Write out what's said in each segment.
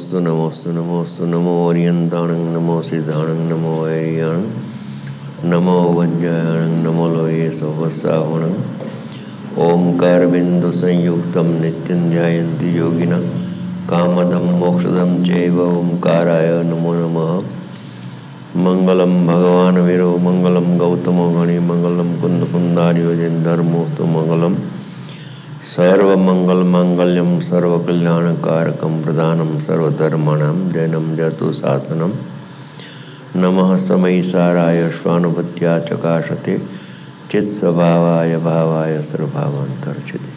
नमोस्तु नमोस्तु नमोस्तु नमो ओरियंताणं नमो सिद्धाणं नमो वैरियाणं नमो वज्रायणं नमो लोये सोवसावणं ओंकार बिंदु संयुक्तं नित्यं ध्यायन्ति योगिनः कामदं मोक्षदं चैव ओंकाराय नमो नमः। मंगलम भगवान वीरो मंगलम गौतमो गणि मंगलम कुंद कुंदार्यो धर्मोस्तु मंगलम सर्वमंगल मांगल्यम सर्वकल्याणकारकम प्रधानम सर्वधर्माणां जैनम जतु शासनम नमः समय साराय स्वानुभूत्या चकाशते चित स्वभावाय भावाय सर्वभावांतर्चिते।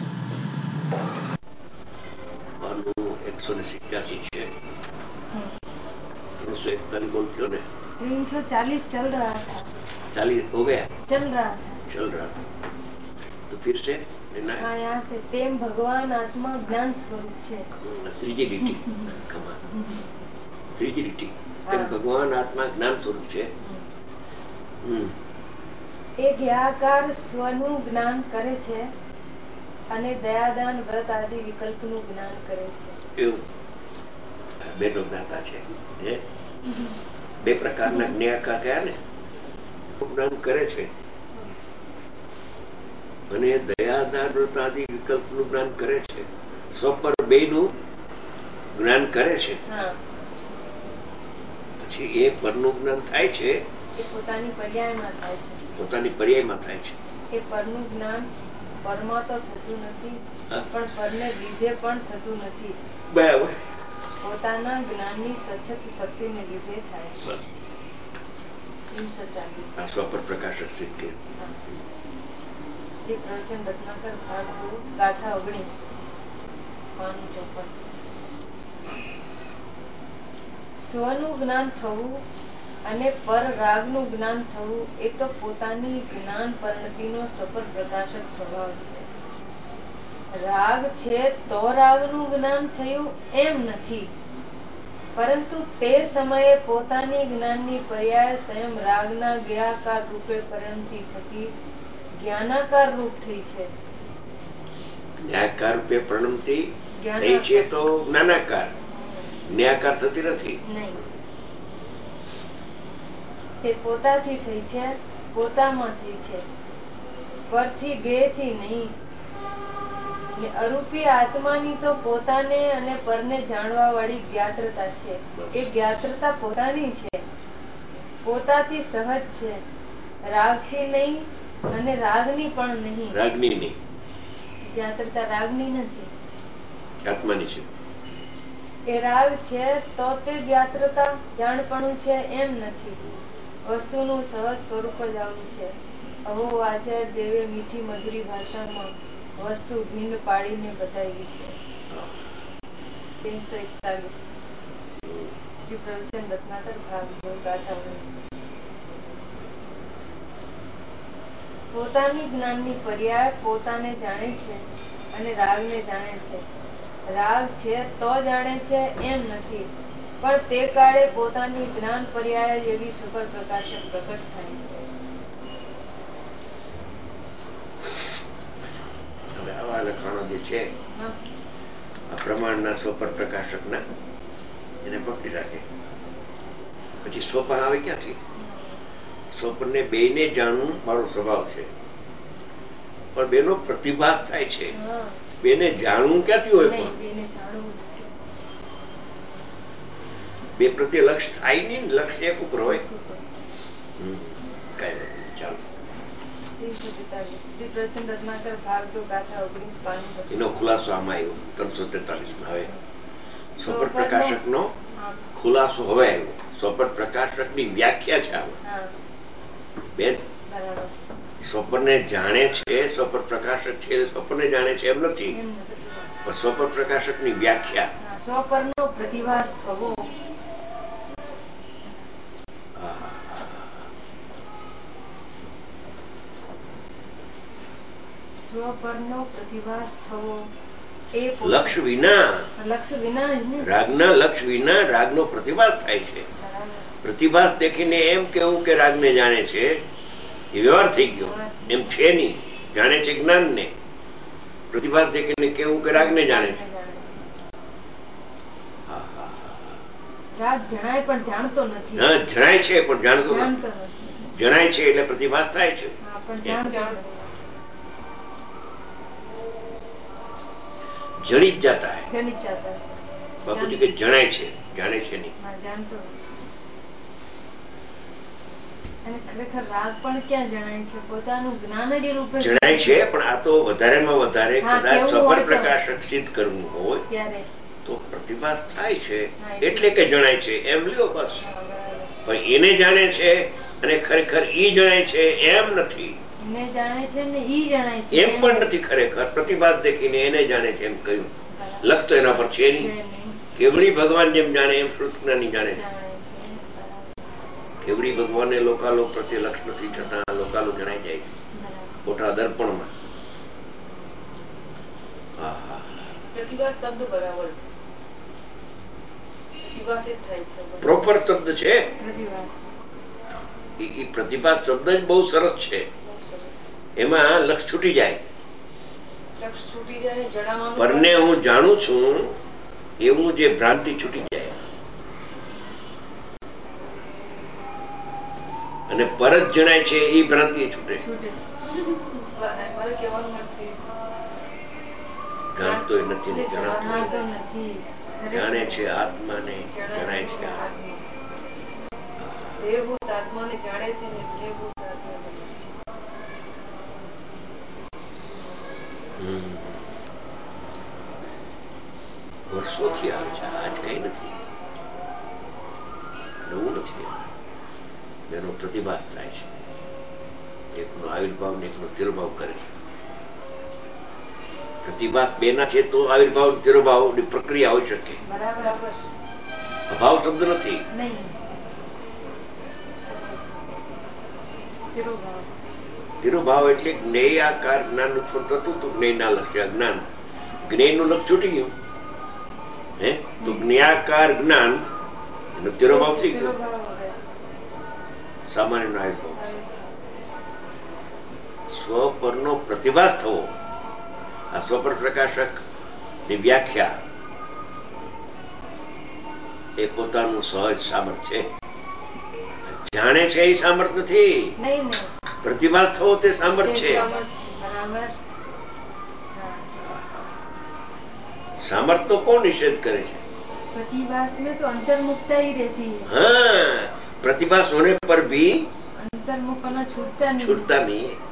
187 છે 341 बोलते ने 340 चल रहा था 40 हो गया चल रहा था तो फिर से हाँ यहाँ से तेम भगवान आत्मा ज्ञान स्वरूप છે ત્રીજી લીટી ત્રીજી લીટી તેમ ભગવાન આત્મા જ્ઞાન સ્વરૂપ છે એ જ્ઞાકાર સ્વનું જ્ઞાન કરે છે અને દયાદાન વ્રત આદિ વિકલ્પનું જ્ઞાન કરે છે. એવું બેનો જ્ઞાતા છે બે પ્રકારના જ્ઞાકાર કયા ને જ્ઞાન કરે છે અને દયાદાન વ્રત આદિ વિકલ્પનું જ્ઞાન કરે છે. સ્વપર બેનું જ્ઞાન કરે છે. પછી એ પરનું જ્ઞાન થાય છે એ પોતાની પર્યાયમાં થાય છે. પોતાની પર્યાયમાં થાય છે. એ પરનું જ્ઞાન પરમાં તો થતું નથી પણ પરને લીધે પણ થતું નથી. બરાબર પોતાના જ્ઞાનની સ્વચ્છત શક્તિને લીધે થાય છે. 340 સ્વપર પ્રકાશક સિદ્ધિ શ્રી પ્રવચન રત્નાકર ભાગ 2 ગાથા 19 પાનું 54. સ્વનું જ્ઞાન થવું અને પર રાગનું જ્ઞાન થવું એ તો પોતાની જ્ઞાન પરિણતિનો સફળ પ્રકાશક સ્વભાવ છે. રાગ છે તો રાગનું જ્ઞાન થયું એમ નથી, પરંતુ તે સમયે પોતાની જ્ઞાનની પર્યાય સ્વયં રાગના જ્ઞાકાર રૂપે પરિણતિ થતી જ્ઞાનાકાર રૂપ થઈ છે. જ્ઞાકાર રૂપે પરિણતિ થઈ છે તો જ્ઞાનાકાર જ્ઞાકાર થતી નથી. નહીં, તે પોતાથી થઈ છે, પોતામાં થઈ છે, પરથી ગેથી નહીં. અરૂપી આત્માની તો પોતાને અને પરને જાણવા વાળી જ્ઞાત્રતા છે. એ જ્ઞાત્રતા પોતાની છે, પોતાથી સહજ છે, રાગથી નહીં અને રાગની પણ નહીં. રાગની નહીં, જ્ઞાત્રતા રાગની નથી, આત્માની છે. એ રાગ છે તો તે જ્ઞાત્રતા જાણપણું છે એમ નથી. વસ્તુનું સહજ સ્વરૂપ જ આવું છે. અહો આચાર્ય દેવે મીઠી મધુરી ભાષામાં વસ્તુ ભિન્ન પાડીને બતાવી છે. 341 શ્રી પ્રવચન રત્નાકર ભાગ 2 ગાથા 19. પોતાની જ્ઞાનની પર્યાય પોતાને જાણે છે અને રાગને જાણે છે. રાગ છે તો જાણે છે એમ નથી, પણ તે કાળે પોતાની જ્ઞાન પર્યાય જેવી સફળ પ્રકાશક પ્રકટ થાય છે. હવે આવા લખાણો જે છે આ પ્રમાણના સ્વપર પ્રકાશકના એને પકડી રાખે. પછી સ્વપન આવે ક્યાંથી? સ્વપનને બેને જાણવું મારો સ્વભાવ છે, પણ બેનો પ્રતિભાસ થાય છે. બેને જાણવું ક્યાંથી હોય? પણ બે પ્રત્યે લક્ષ્ય થાય નહીં, લક્ષ્ય એક ઉપર હોય. કઈ નથી, ચાલો. 343 શ્રી પ્રવચન રત્નાકર ભાગ 2 ગાથા 19 પાનું 2. એનો ખુલાસો આમાં આવ્યો 343 માં. હવે સ્વપર પ્રકાશક નો ખુલાસો હવે આવ્યો. સ્વપર પ્રકાશક ની વ્યાખ્યા છે આમાં બેન. સ્વપનને જાણે છે, સ્વપર પ્રકાશક છે, સ્વપનને જાણે છે એમ નથી, પણ સ્વપર પ્રકાશક ની વ્યાખ્યા સ્વપરનો પ્રતિભાસ થવો. સ્વપરનો પ્રતિભાસ થવો એ લક્ષ વિના રાગના લક્ષ વિના રાગનો પ્રતિભાસ થાય છે. પ્રતિભાસ દેખીને એમ કેવું કે રાગને જાણે છે એ વ્યવહાર થઈ ગયો. એમ છે નહીં, જાણે છે જ્ઞાનને. પ્રતિભાસ દેખીને કેવું કે રાગને જાણે છે. રાગ જણાય પણ જાણતો નથી. હા, જણાય છે પણ જાણતો જાણતો નથી. નથી. જણાય છે એટલે પ્રતિભાસ થાય છે. હા, પણ જાણતો નથી. જણી જ જાતા હૈ. જણી જ જાતા હૈ. બાપુજી કે જણાય છે, જાણે છે નહીં. હા, જાણતો નથી. અને ખરેખર રાગ પણ ક્યાં જણાય છે? પોતાનું જ્ઞાન જ એ રૂપે જણાય છે, પણ આ તો વધારેમાં વધારે હા, કદાચ કેવું સફળ હોય તો. પ્રકાશક સિદ્ધ કરવું હોય ત્યારે તો પ્રતિભાસ થાય છે, હા, એટલે કે જણાય છે એમ લ્યો બસ. હા, બરાબર. પણ એને જાણે છે અને ખરેખર ઈ જણાય છે એમ નથી. એને જાણે છે ને ઈ જણાય છે એમ પણ નથી. ખરેખર પ્રતિભાસ દેખીને એને જાણે છે એમ કહ્યું. બરાબર. લખતો એના પર છે નહીં. કેવડી ભગવાન જેમ જાણે એમ શ્રુતજ્ઞાની જાણે છે. જાણે છે. બરાબર. કેવડી ભગવાનને લોકાલોક પ્રત્યે લક્ષ નથી, છતાં લોકાલોક જણાઈ જાય છે બરાબર. મોટા દર્પણમાં. હા, હા. પ્રતિભાસ શબ્દ બરાબર છે. પ્રતિભાસ જ થાય છે. પ્રોપર શબ્દ છે. પ્રતિભાસ. ઈ પ્રતિભાસ શબ્દ જ બહુ સરસ છે. બહુ સરસ. એમાં લક્ષ છૂટી જાય. લક્ષ છૂટી જાય, જણાવવાનું પરને હું જાણું છું એવું જે ભ્રાંતિ છૂટી જાય. અને પરત જણાય છે એ ભ્રાંતિ છૂટે. મારે કહેવાનું નથી. જાણતો નથી ને જણાતો નથી. જાણે છે આત્માને, જણાય છે આત્મા. દેહભૂત આત્માને જાણે છે ને દેહભૂત આત્મા જણાય છે. વર્ષોથી આવે છે, આજ કઈ નથી, નવું નથી. એનો પ્રતિભાસ થાય છે. એકનો આવિર્ભાવ ને એકનો તિરોભાવ કરે છે. પ્રતિભાસ બે ના છે તો આવિર્ભાવ તિરોભાવ ની પ્રક્રિયા હોઈ શકે. બરાબર. અભાવ શબ્દ નથી. નહીં. તિરોભાવ. તિરોભાવ એટલે જ્ઞેય આકાર જ્ઞાન ઉત્પન્ન થતું હતું. જ્ઞેય ના લક્ષ્ય જ્ઞાન, જ્ઞેય નું લક્ષ છૂટી ગયું. હે તો જ્ઞાકાર જ્ઞાન એનો તિરોભાવ થઈ ગયો. સામાન્ય નો આવિર્ભાવ. સ્વ પરનો પ્રતિભાસ થવો, આ સ્વપર પ્રકાશક ની વ્યાખ્યા એ પોતાનું સહજ સામર્થ્ય છે. જાણે છે એ સામર્થ્ય નથી. પ્રતિભાસ થવો તે સામર્થ્ય છે. બરાબર. सामर्थ्य तो कौन निषेध करे छे? प्रतिभास में तो अंतर्मुखता ही रहती है। हाँ, प्रतिभास होने पर भी अंतर्मुखपना छूटता नहीं है।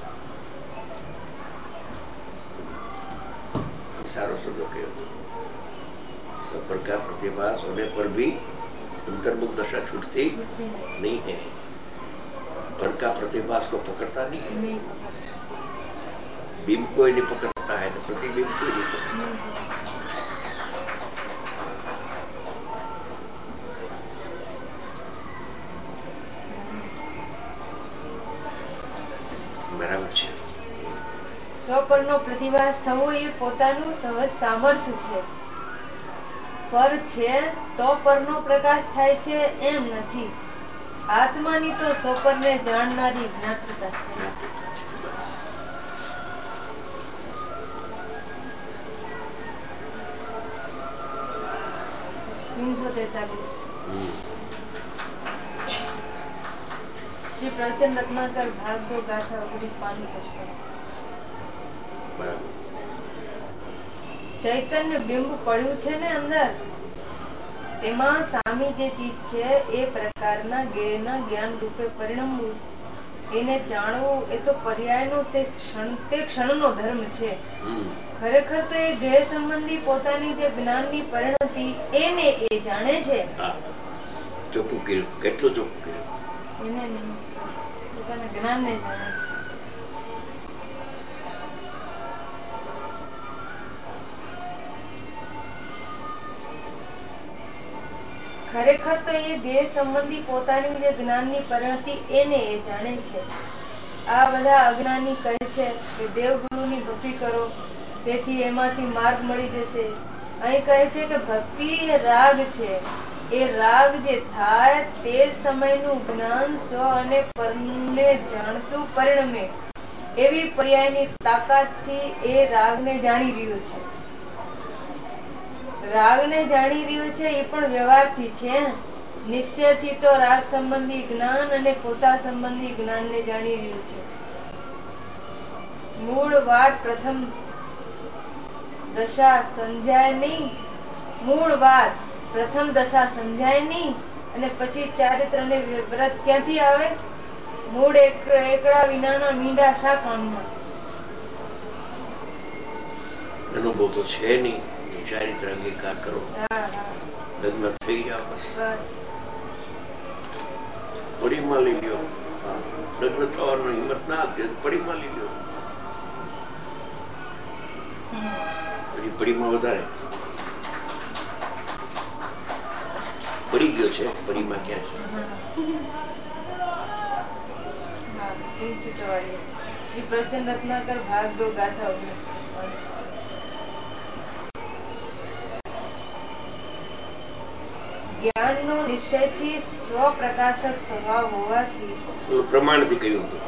सारो शब्द कहो सब प्रकार प्रतिभास होने पर भी अंतर्मुख दशा छूटती नहीं है। पर का प्रतिभास को पकड़ता नहीं है। बिंब कोई नहीं पकड़ता है, प्रतिबिंब कोई नहीं पकड़ता। બરાબર છે. સ્વપરનો પ્રતિભાસ થવો એ પોતાનું સહજ સામર્થ્ય છે. પર છે તો પરનો પ્રકાશ થાય છે એમ નથી. આત્માની તો સ્વપરને જાણનારી જ્ઞાતૃતા છે. 343 શ્રી પ્રવચન રત્નાકર ભાગ 2 ગાથા 19 ચૈતન્ય બિંબ પડ્યું છે ને અંદર, તેમાં સામી જે ચીજ છે એ પ્રકારના જ્ઞેયના જ્ઞાન રૂપે પરિણમવું, એને જાણવું એ તો પર્યાયનો તે ક્ષણનો ધર્મ છે. ખરેખર તો એ જ્ઞેય સંબંધી પોતાની જે જ્ઞાનની પરિણતિ એને એ જાણે છે. ચોખ્ખું કર્યું, કેટલું ચોખ્ખું કર્યું. એને નહીં, પોતાના જ્ઞાનને જાણે છે. ખરેખર તો એ જ્ઞેય સંબંધી પોતાની જે જ્ઞાનની પરિણતિ એને એ જાણે છે. આ બધા અજ્ઞાની કહે છે કે દેવગુરુની ભક્તિ કરો, તેથી એમાંથી માર્ગ મળી જશે. અહીં કહે છે કે ભક્તિ એ રાગ છે. એ રાગ જે થાય તે સમયનું જ્ઞાન સ્વ અને પરને જાણતું પરિણમે, એવી પર્યાયની તાકાતથી એ રાગને જાણી રહ્યું છે. રાગને જાણી રહ્યું છે એ પણ વ્યવહારથી છે. નિશ્ચયથી તો રાગ સંબંધી જ્ઞાન અને પોતા સંબંધી જ્ઞાનને જાણી રહ્યું છે. મૂળ વાત પ્રથમ દશા સમજાય નહીં. મૂળ વાત પ્રથમ દશા સમજાય નહીં અને પછી ચારિત્ર ને વ્રત ક્યાંથી આવે? મૂળ એકડા વિનાના મીંડા શા કામના? અનુભવ તો છે નહીં. ચારિત્ર અંગીકાર કરો, લગ્ન થઈ જાવ, બસ પડીમાં લઈ લ્યો. લગ્ન થવાનું હિંમત ના આપે, પડીમાં લઈ લ્યો. પછી પડીમાં વધારે પડી ગયો છે. પડીમાં ક્યાં છે? શ્રી પ્રચંડ રત્નાકર ભાગ 2 ગાથા 19. જ્ઞાનનો નિશ્ચયથી સ્વપ્રકાશક સ્વભાવ હોવાથી પ્રમાણથી કહ્યું હતું.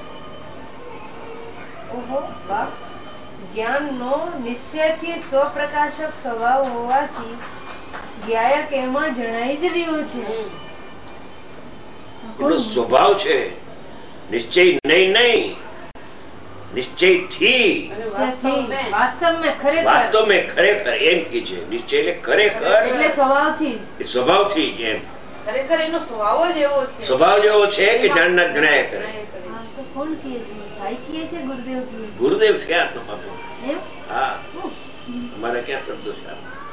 ઓહો વાહ. જ્ઞાનનો નિશ્ચયથી સ્વપ્રકાશક સ્વભાવ હોવાથી જ્ઞાયક એમાં જણાઈ જ રહ્યો છે. એનો સ્વભાવ છે. નિશ્ચય નહીં નિશ્ચય થી વાસ્તવ મેં ખરેખર એમ કે છે. નિશ્ચય એટલે ખરેખર એટલે સ્વભાવથી જ એમ ખરેખર એનો સ્વભાવ જ એવો છે. સ્વભાવ જેવો છે કે જાણનાર જણાય કરે. કોણ કહે છે? ભાઈ કહે છે? ગુરુદેવ કહે છે? ગુરુદેવ છે આ તો બાપુ. એમ? હા, અમારા ક્યાં શબ્દો છે?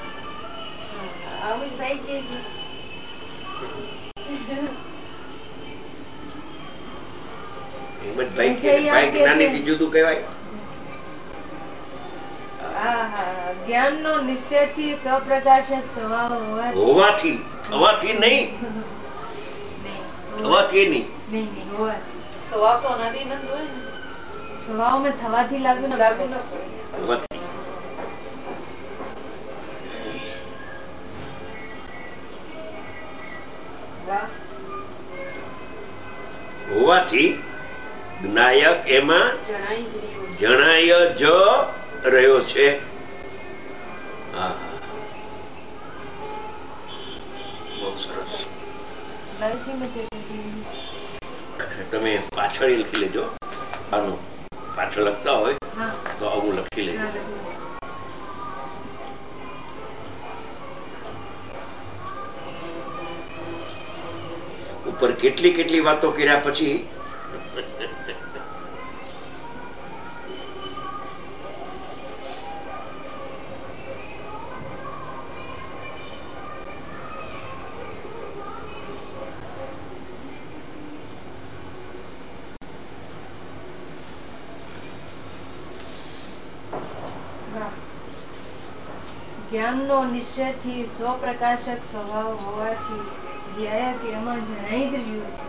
આવું ભાઈ કહે છે. ભાઈ જ્ઞાનીથી જુદું કહેવાય. જ્ઞાનનો નિશ્ચયથી સ્વપ્રકાશક સ્વભાવ હોવાથી, થવાથી નહીં. થવાથી નહીં. સ્વભાવ તો અનાદિ અનંત હોય ને. સ્વભાવ में થવાથી લાગુ ન પડે. હોવાથી જ્ઞાયક એમાં જણાય જ રહ્યો છે. બહુ સરસ. તમે પાછળ લખી લેજો. આનું પાછળ લખતા હોય તો આવું લખી લેજો. ઉપર કેટલી વાતો કર્યા પછી જ્ઞાનનો નિશ્ચયથી સ્વપ્રકાશક સ્વભાવ હોવાથી જ્ઞાયક એમાં જણાઈ જ રહ્યું છે.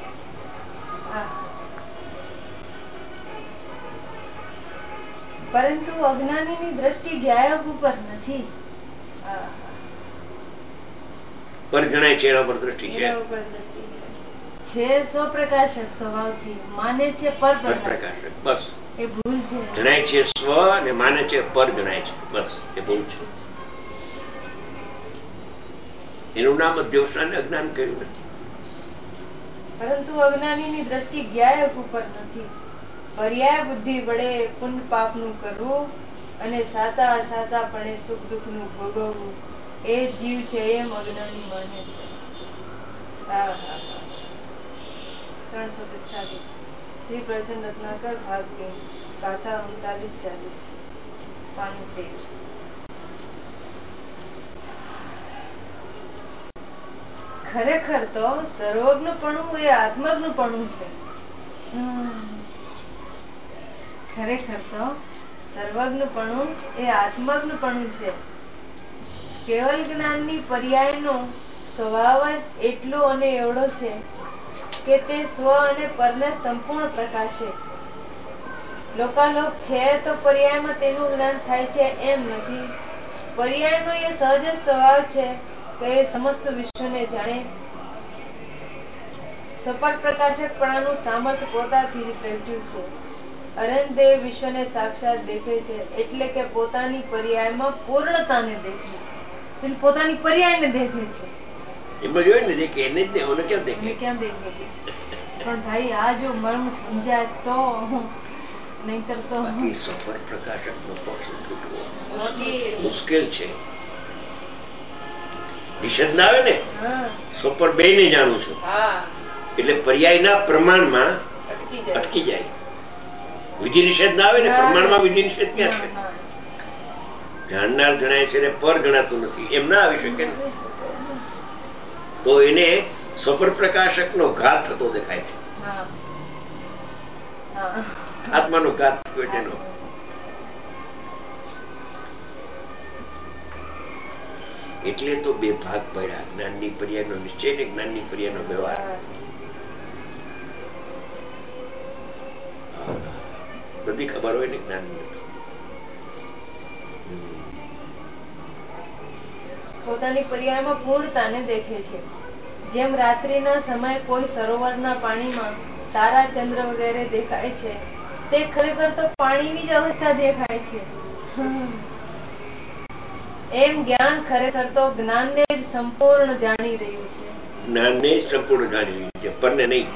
પરંતુ અજ્ઞાનીની દ્રષ્ટિ જ્ઞાયક ઉપર નથી. પર જણાય છે. એના પર દ્રષ્ટિ છે. સ્વપ્રકાશક સ્વભાવથી માને છે પરપ્રકાશક. બસ એ ભૂલ છે. જણાય છે સ્વ અને માને છે પર જણાય છે. બસ એ ભૂલ છે. એનું નામ અધ્યવસાન અજ્ઞાન કર્યું નથી. પરંતુ અજ્ઞાનીની દ્રષ્ટિ જ્ઞાયક ઉપર નથી. પર્યાય બુદ્ધિ વડે પુણ્ય પાપનું કરવું અને સાતાપણે સુખ દુઃખનું ભોગવવું એ જીવ છે એમ અજ્ઞાની માને છે. 345 શ્રી પ્રચંડ રત્નાકર ભાગ 3 ગાથા 39-40 પાનું 13. ખરેખર તો સર્વજ્ઞપણું એ આત્મજ્ઞપણું છે. ખરેખર તો સર્વજ્ઞપણું એ આત્મજ્ઞપણું છે. કેવલ જ્ઞાનની પર્યાયનો સ્વભાવ જ એટલો અને એવડો છે કે તે સ્વ અને પરને સંપૂર્ણ પ્રકાશે. લોકાલોક છે તો પર્યાયમાં તેનું જ્ઞાન થાય છે એમ નથી. પર્યાયનો એ સહજ સ્વભાવ છે કે એ સમસ્ત વિશ્વને જાણે. સપર પ્રકાશકપણાનું સામર્થ્ય પોતાથી જ પ્રગટ્યું છે. અનંતદેવ વિશ્વને સાક્ષાત દેખે છે એટલે કે પોતાની પર્યાયમાં પૂર્ણતાને દેખે છે. એટલે પોતાની પર્યાયને દેખે છે. એમાં જોયું ને દેખે એને જ ને, ઓને ક્યાં દેખે? ક્યાં દેખે? પણ ભાઈ આ જો મર્મ સમજાય તો, નહીતર તો બાકી સફર પ્રકાશક નો પક્ષ છૂટવો મુશ્કેલ છે. નિષેધ ના આવે ને, સફર બે ને જાણું છું એટલે પર્યાયના પ્રમાણમાં અટકી જાય. વિધિ નિષેધ ના આવે ને, પ્રમાણમાં વિધિ નિષેધ ક્યાં છે? જાણનાર જણાય છે ને પર જણાતું નથી, એમ ના આવી શકે ને. તો એને સફર પ્રકાશક નો ઘાત થતો દેખાય છે. આત્માનો ઘાત થયો છે એનો. એટલે તો બે ભાગ પડ્યા, જ્ઞાનની પર્યાયનો નિશ્ચય ને જ્ઞાનની પર્યાયનો વ્યવહાર. બધી ખબર હોય ને જ્ઞાનની. પોતાની પર્યાયમાં પૂર્ણતાને દેખે છે. જેમ રાત્રિના સમયે કોઈ સરોવરના પાણીમાં તારા ચંદ્ર વગેરે દેખાય છે, તે ખરેખર તો પાણીની જ અવસ્થા દેખાય છે. એમ જ્ઞાન ખરેખર તો જ્ઞાનને જ સંપૂર્ણ જાણી રહ્યું છે. જ્ઞાનને જ સંપૂર્ણ જાણી રહ્યું છે, પરને નહીં.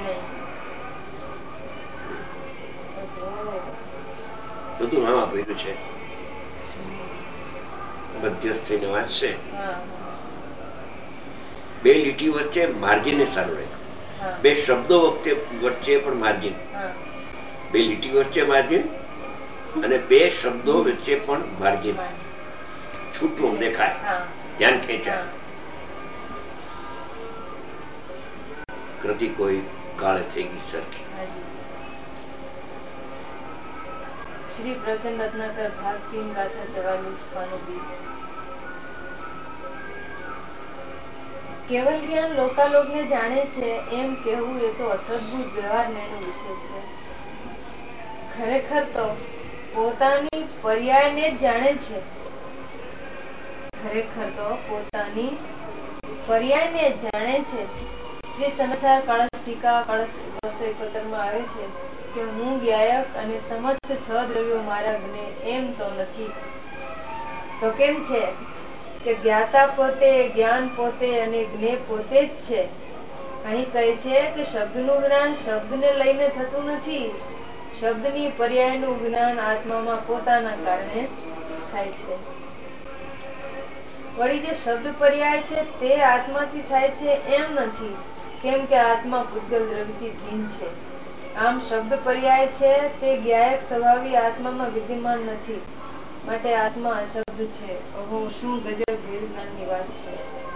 બધું આમ આપેલું છે. મધ્યસ્થ થઈને વાંચશે. બે લીટી વચ્ચે માર્જિન સારું રહે. બે શબ્દો વચ્ચે પણ માર્જિન. બે લીટી વચ્ચે માર્જિન અને બે શબ્દો વચ્ચે પણ માર્જિન. છૂટું દેખાય, ધ્યાન ખેંચાય. કૃતિ કોઈ કાળે થઈ ગઈ સરખી. શ્રી પ્રચંડ રત્નાકર ભાગ 3 ગાથા 44 પાનું 20. કેવલ જ્ઞાન લોકાલોકને જાણે છે એમ કહેવું એ તો અસદભૂત વ્યવહારનો વિષય છે. ખરેખર તો પોતાની પર્યાયને જ જાણે છે. ખરેખર તો પોતાની પર્યાયને જ જાણે છે. શ્રી સમાચાર કળશ ટીકા કળશ 271 માં આવે છે કે હું જ્ઞાયક અને સમસ્ત 6 દ્રવ્યો મારા જ્ઞે એમ તો નથી. તો કેમ છે કે જ્ઞાતા પોતે, જ્ઞાન પોતે અને જ્ઞેય પોતે જ છે. અહીં કહે છે કે શબ્દનું જ્ઞાન શબ્દને લઈને થતું નથી. શબ્દની પર્યાયનું જ્ઞાન આત્મામાં પોતાના કારણે થાય છે. વળી જે શબ્દ પર્યાય છે તે આત્માથી થાય છે એમ નથી, કેમ કે આત્મા પૂતગલ દ્રવ્યથી ભિન્ન છે. આમ શબ્દ પર્યાય છે તે જ્ઞાયક સ્વભાવી આત્મામાં વિદ્યમાન નથી, માટે આત્મા અશબ્દ છે. ઓહો, શું ગજબ ભેદ જ્ઞાનની વાત છે.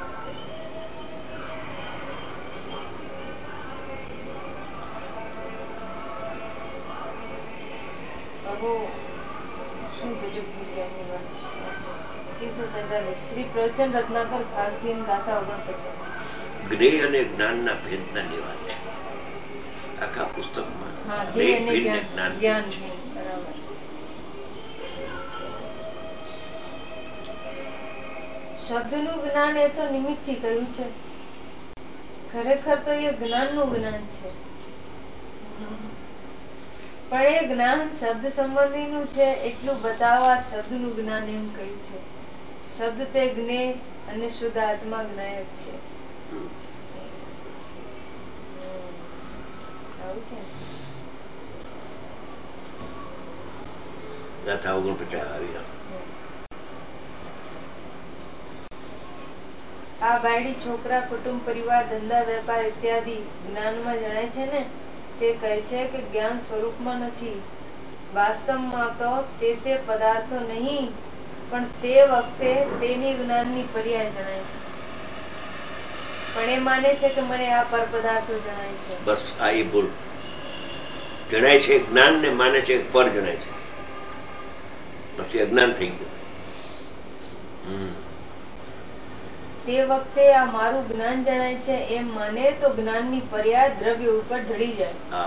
શું ગજબ ભેદ જ્ઞાનની વાત છે. 347 શ્રી પ્રવચન રત્નાકર ભાગ 3 ગાથા 49. જ્ઞેય અને જ્ઞાનના ભેદની વાત છે આખા પુસ્તકમાં. જ્ઞાન બરાબર. શબ્દનું જ્ઞાન એ તો નિમિત્તથી કહ્યું છે. ખરેખર તો એ જ્ઞાનનું જ્ઞાન છે. પણ એ જ્ઞાન શબ્દ સંબંધીનું છે એટલું બતાવવા શબ્દનું જ્ઞાન એમ કહ્યું છે. શબ્દ તે જ્ઞેય અને શુદ્ધ આત્મા જ્ઞાયક છે. ગાથા 49 આવી. આ બાયડી છોકરા, કુટુંબ, પરિવાર, ધંધા, વેપાર ઇત્યાદિ જ્ઞાનમાં જણાય છે ને, તે કહે છે કે જ્ઞાન સ્વરૂપમાં નથી. વાસ્તવમાં તો તે પદાર્થો નહીં, પણ તે વખતે તેની જ્ઞાનની પર્યાય જણાય છે. પણ એ માને છે કે મને આ પર પદાર્થો જણાય છે. બસ આ એ ભૂલ. જણાય છે જ્ઞાન ને માને છે પર જણાય છે, પછી અજ્ઞાન થઈ ગયું. તે વખતે આ મારું જ્ઞાન જણાય છે એમ માને તો જ્ઞાનની પર્યાય દ્રવ્ય ઉપર ઢળી જાય.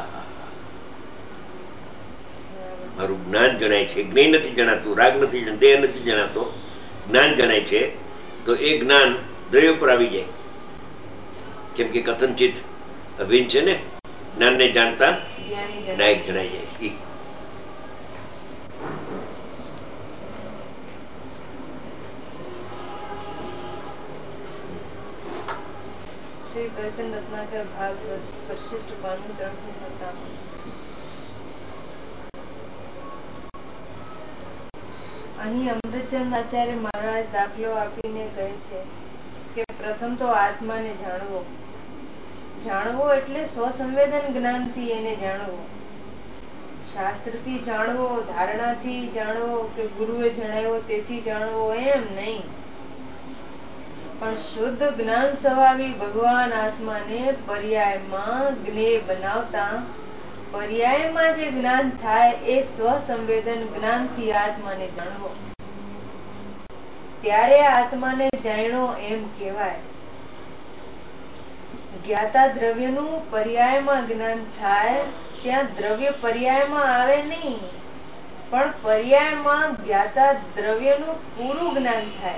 મારું જ્ઞાન જણાય છે, જ્ઞેય નથી જણાતું, રાગ નથી, દેહ નથી જણાતો, જ્ઞાન જણાય છે, તો એ જ્ઞાન દ્રવ્ય પર આવી જાય. કેમ કે કથનચિત અભિન્ન છે ને, જ્ઞાનને જાણતા જ્ઞાયક જણાઈ જાય છે. શ્રી પ્રવચન રત્નાકર ભાગ 10 પરિશિષ્ટ પાનું 357. અહીં અમૃતચંદ આચાર્ય મહારાજ દાખલો આપીને કહે છે કે પ્રથમ તો આત્માને જાણવો. જાણવો એટલે સ્વસંવેદન જ્ઞાનથી એને જાણવો. શાસ્ત્રથી જાણવો, ધારણાથી જાણવો કે ગુરુએ જણાવ્યો તેથી જાણવો, એમ નહીં. પણ શુદ્ધ જ્ઞાન સ્વભાવી ભગવાન આત્માને પર્યાયમાં જ્ઞેય બનાવતા પર્યાયમાં જે જ્ઞાન થાય એ સ્વસંવેદન જ્ઞાનથી આત્માને જાણવો. ત્યારે આત્માને જાણ્યો એમ કહેવાય. જ્ઞાતા દ્રવ્યનું પર્યાયમાં જ્ઞાન થાય ત્યાં દ્રવ્ય પર્યાયમાં આવે નહીં, પણ પર્યાયમાં જ્ઞાતા દ્રવ્યનું પૂરું જ્ઞાન થાય.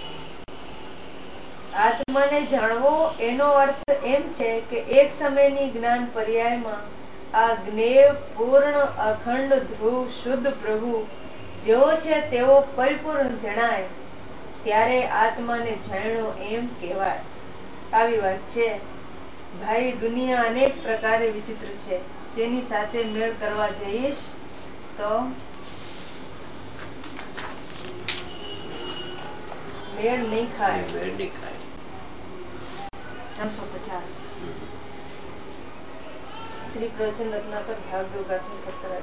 આત્માને જાણવો એનો અર્થ એમ છે કે એક સમયની જ્ઞાન પર્યાયમાં આ જ્ઞેય પૂર્ણ અખંડ ધ્રુવ શુદ્ધ પ્રભુ જેવો છે તેવો પરિપૂર્ણ જણાય ત્યારે આત્માને જાણ્યો એમ કહેવાય. આવી વાત છે. ભાઈ, દુનિયા અનેક પ્રકારે વિચિત્ર છે. તેની સાથે મેળ કરવા જઈશ તો મેળ નહીં ખાય. 350 શ્રી પ્રવચન રત્નાકર ભાગ 2 ગાથા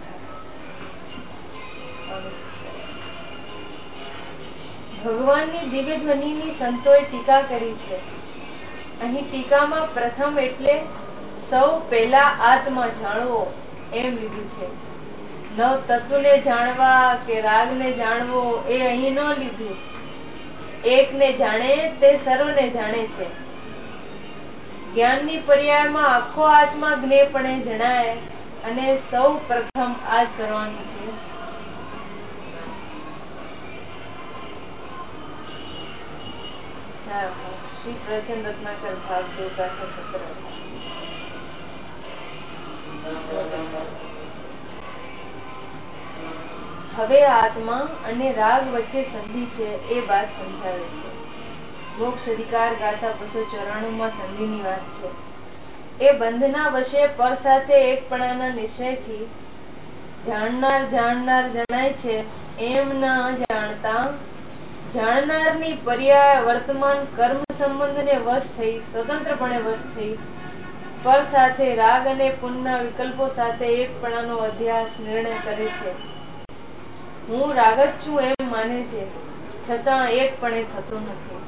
17-18. ભગવાનની દિવ્ય ધ્વનિની સંતોએ ટીકા કરી છે. અહીં ટીકામાં પ્રથમ એટલે સૌ પહેલા આત્મા જાણવો એમ લીધું છે. નવ તત્વને જાણવા કે રાગને જાણવો એ અહીં ન લીધું. એકને જાણે તે સર્વને જાણે છે. જ્ઞાનની પર્યાયમાં આખો આત્મા જ્ઞેયપણે જણાય અને સૌ પ્રથમ આ જ કરવાનું છે. શ્રી પ્રવચન રત્નાકર ભાગ 2 ગાથા 17-18. હવે આત્મા અને રાગ વચ્ચે સંધિ છે એ વાત સમજાવે છે. મોક્ષ અધિકાર ગાથા 294 માં સંધિની વાત છે. એ બંધના વશે પર સાથે એકપણાના નિશ્ચયથી જાણનાર જણાય છે એમ ન જાણતા જાણનારની પર્યાય વર્તમાન કર્મ સંબંધને વશ થઈ સ્વતંત્રપણે વશ થઈ પર સાથે રાગ અને પુનઃના વિકલ્પો સાથે એકપણાનો અધ્યાસ નિર્ણય કરે છે. હું રાગ જ છું એમ માને છે, છતાં એકપણે થતો નથી.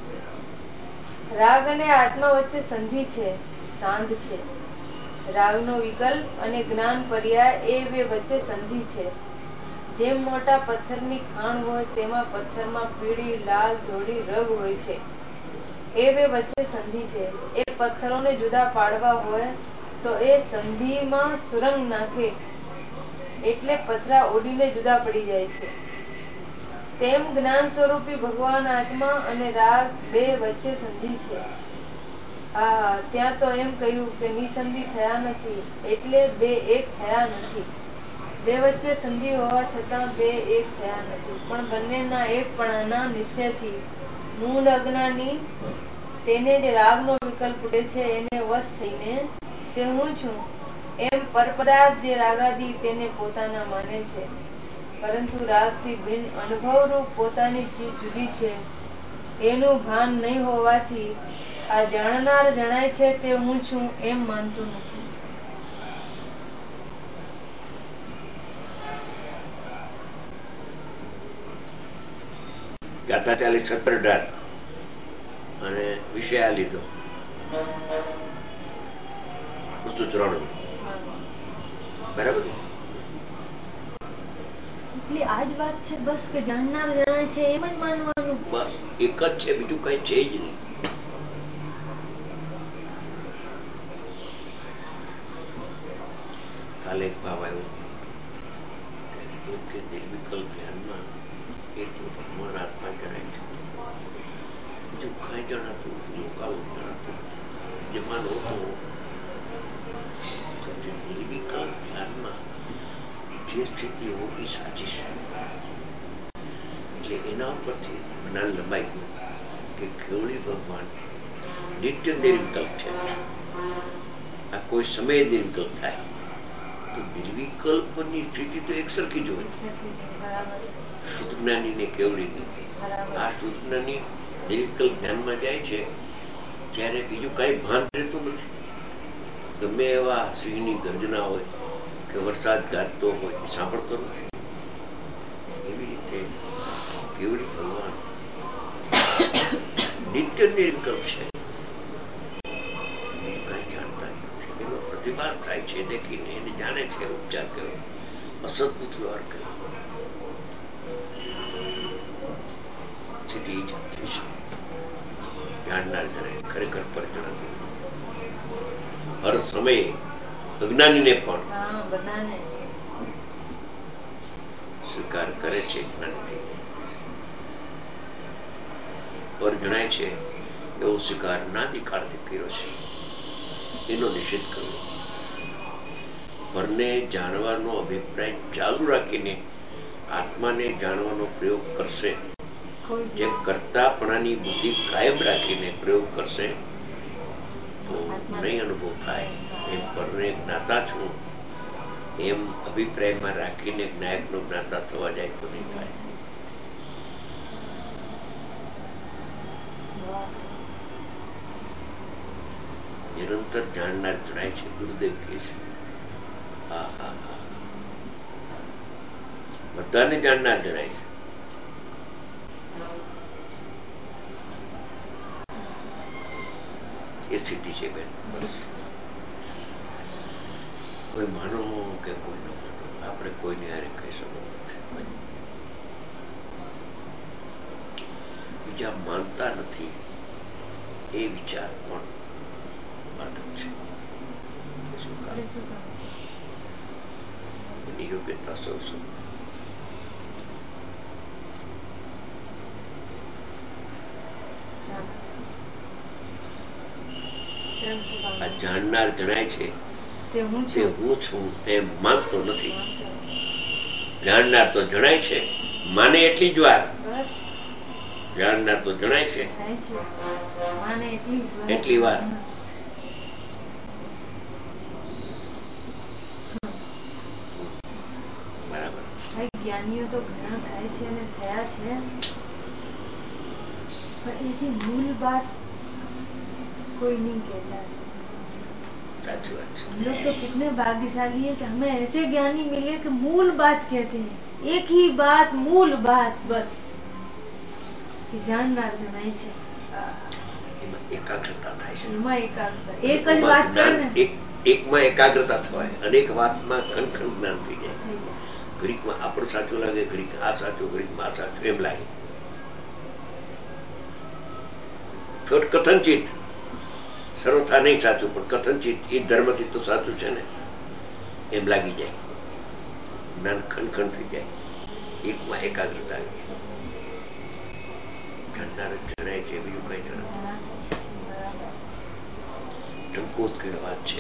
રાગ અને આત્મા વચ્ચે સંધિ છે, સાંધ છે. રાગનો વિકલ્પ અને જ્ઞાન પર્યાય એ બે વચ્ચે સંધિ છે. જેમ મોટા પથ્થરની ખાણ હોય તેમાં પથ્થરમાં પીળી, લાલ, ધોળી રગ હોય છે. એ બે વચ્ચે સંધિ છે. એ પથ્થરોને જુદા પાડવા હોય તો એ સંધિમાં સુરંગ નાખે એટલે પથરા ઉડીને જુદા પડી જાય છે. તેમ જ્ઞાન સ્વરૂપી ભગવાન આત્મા અને રાગ બે વચ્ચે સંધિ છે. ત્યાં તો એમ કહ્યું કે નિસંધિ થયા નથી એટલે બે એક થયા નથી. બે વચ્ચે સંધિ હોવા છતાં બે એક થયા નથી, પણ બંનેના એકપણાના નિશ્ચયથી મૂળ અજ્ઞાની તેને જે રાગનો વિકલ્પ ઉડે છે એને વશ થઈને તે હું છું એમ પરપદાર્થ જે રાગાદી તેને પોતાના માને છે. પરંતુ રાગથી ભિન્ન અનુભવરૂપ પોતાની ચીજ જુદી છે એનું ભાન નહીં હોવાથી આ જાણનાર જણાય છે તે હું છું એમ માનતો નથી. ગાથા 40-17-18 અને વિષય આ લીધો 294. બરાબર. એટલે આ જ વાત છે બસ કે જાણનાર જણાય છે એમ જ માનવાનું. બસ એક જ છે, બીજું કઈ છે જ નહીં. કાલે એક ભાવ આવ્યો કે નિર્વિકલ્પ ધ્યાનમાં એક ભગવાન આત્મા જણાય છે, બીજું કઈ જણાતું નથી, લોકાલોક જણાતું નથી. જેમાં લોકો નિર્વિકલ્પ ધ્યાનમાં જે સ્થિતિ હોવી સાચી છે એટલે એના ઉપરથી જ્ઞાન લંબાઈ ગયું કે કેવળી ભગવાન નિત્ય નિર્વિકલ્પ છે. આ કોઈ સમયે નિર્વિકલ્પ થાય તો નિર્વિકલ્પની સ્થિતિ તો એક સરખી જ હોય. શુદ્ધ જ્ઞાની ને કેવડીની આ શુદ્ધ જ્ઞાની નિર્વિકલ્પ ધ્યાનમાં જાય છે ત્યારે બીજું કઈ ભાન રહેતું નથી. ગમે એવા સિંહની ગર્જના હોય કે વરસાદ ગાજતો હોય એ સાંભળતો નથી. એવી રીતે કેવડી ભગવાન નિત્ય નિર્વિકલ્પ છે. બીજું કઈ જાણતા નથી. એનો પ્રતિભાસ થાય છે દેખીને એને જાણે છે. ઉપચાર કર્યો, અસદભૂત વ્યવહાર કર્યો, સ્થિતિ જાણનાર જણાય. ખરેખર પર જણાતું હર સમયે અજ્ઞાનીને પણ સ્વીકાર કરે છે. જ્ઞાનથી પર જણાય છે એવો સ્વીકાર નાદિકાળથી કર્યો છે. એનો નિષેધ કર્યો. પરને જાણવાનો અભિપ્રાય ચાલુ રાખીને આત્માને જાણવાનો પ્રયોગ કરશે. જે કર્તાપણાની બુદ્ધિ કાયમ રાખીને પ્રયોગ કરશે તો નહીં અનુભવ થાય. એમ પરને જ્ઞાતા છું એમ અભિપ્રાયમાં રાખીને જ્ઞાયકનો જ્ઞાતા થવા જાય તો નહીં થાય. નિરંતર જાણનાર જણાય છે. ગુરુદેવ કહે છે બધાને જાણનાર જણાય છે. એ સ્થિતિ છે બેન. કોઈ માનો કે કોઈ ન માનો આપણે કોઈની હારે કહી શકતો નથી. બીજા માનતા નથી એ વિચાર પણ બાધક છે. એની યોગ્યતા સૌ આ જાણનાર જણાય છે તે હું છું તેમ માનતો નથી. જાણનાર તો જણાય છે, માને એટલી જ વાર. જાણનાર તો જણાય છે એટલી વાર. બરાબર. જ્ઞાનીઓ તો ઘણા થાય છે અને થયા છે पर ऐसी मूल बात कोई नहीं कहता. हम लोग तो कितने भाग्यशाली हैं कि हमें ऐसे ज्ञानी मिले कि मूल बात कहते हैं. एक ही बात, मूल बात, बस कि जाननार जनाय છે. એકાગ્રતા થાય છે. એમાં એકાગ્રતા એક જ વાત કરીને એકમાં એકાગ્રતા થવાય. અનેક વાતમાં ખંડ જ્ઞાન થઈ જાય. ઘડીકમાં આપણું સાચું લાગે, ઘડીક આ સાચું, ઘડીકમાં આ સાચું એમ લાગે. થોડ કથનચિત સર્વથા નહીં સાચું પણ કથનચિત એ ધર્મથી તો સાચું છે ને એમ લાગી જાય. જ્ઞાન ખંડ થઈ જાય. એકમાં એકાગ્રતા આવી જાય. જાણનાર જણાય છે, બીજું કઈ જણાતું. ટંકોત કઈ વાત છે.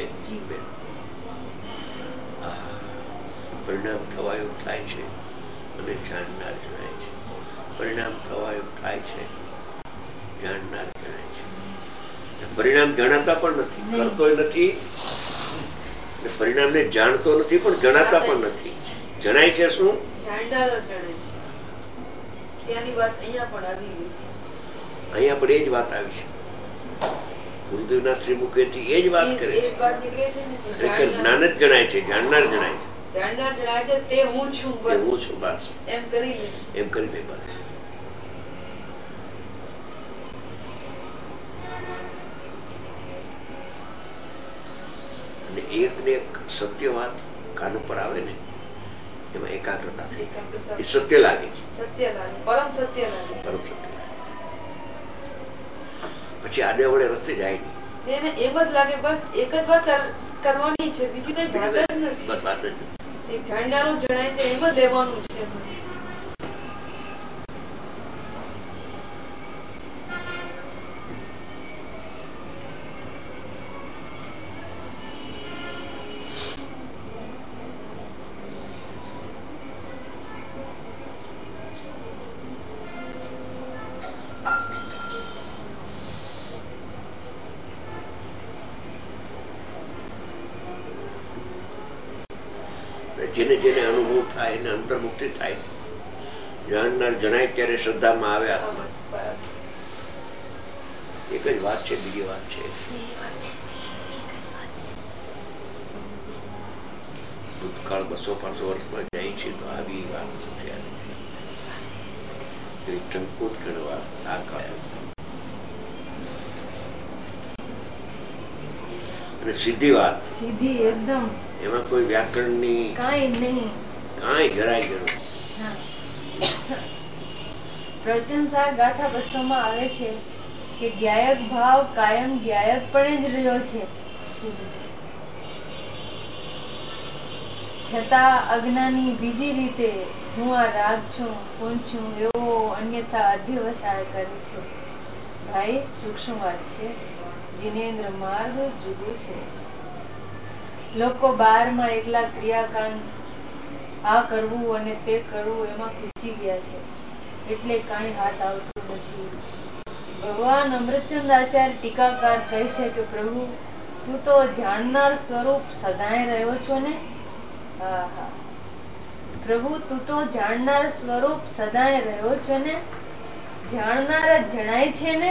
પરિણામ થવાયું થાય છે અને જાણનાર જણાય છે. પરિણામ થવાયું થાય છે, જાણનાર જણાય છે. પરિણામ જણાતા પણ નથી, કરતોય નથી, પરિણામને જાણતો નથી પણ જણાતા પણ નથી. જણાય છે શું? જાણનાર જણાય છે. ત્યાંની વાત અહીંયા પણ આવી ગઈ. અહીંયા પણ એ જ વાત આવી છે. ગુરુદેવના શ્રી મુખેથી એ જ વાત કરે છે. ખરેખર જ્ઞાન જ જણાય છે, જાણનાર જણાય છે. જાણનાર જણાય છે તે હું છું, બસ. હું છું, બસ. એમ કરી લે. એમ કરી લે બસ. અને એક ને એક સત્ય વાત કાન ઉપર આવે ને એમાં એકાગ્રતા થઈ. એ સત્ય લાગે. સત્ય લાગે, પરમ સત્ય લાગે. પરમ સત્ય લાગે. પછી આડે વડે રસ્તે જાય નહીં. એને એમ જ લાગે બસ એક જ વાત કરવાની છે, બીજી કઈ વાત જ નથી. બસ વાત જ નથી. એક જાણનારું જણાય છે એમ જ લેવાનું છે બસ. જેને જેને અનુભવ થાય એને અંતર્મુક્તિ થાય. જાણનાર જણાય ત્યારે શ્રદ્ધામાં આવે આત્મા. એક જ વાત છે, બીજી વાત છે. ભૂતકાળ 200-500 વર્ષમાં જાય છે તો આવી વાત નથી આવી. ટંકુત કરવા આ કાળ અને સીધી વાત, સીધી એકદમ, એમાં કોઈ વ્યાકરણની કાંઈ નહીં, કાંઈ જરાય જરૂર. પ્રવચન સાર ગાથા 200 માં આવે છે કે જ્ઞાયક ભાવ કાયમ જ્ઞાયક પણ જ રહ્યો છે, છતાં અજ્ઞાની બીજી રીતે હું આ રાગ છું, કોણ છું એવો અન્યથા અધ્યવસાય કરે છે. ભાઈ સૂક્ષ્મ વાત છે. જિનેન્દ્ર માર્ગ જુદો છે. લોકો 12 એકલા ક્રિયાકાંડ આ કરવું અને તે કરવું એમાં ખૂચી ગયા છે, એટલે કાંઈ હાથ આવતું નથી. ભગવાન અમૃતચંદ આચાર્ય ટીકાકાર કહે છે કે પ્રભુ તું તો જાણનાર સ્વરૂપ સદાય રહ્યો છો ને. પ્રભુ તું તો જાણનાર સ્વરૂપ સદાય રહ્યો છો ને, જાણનાર જ જણાય છે ને.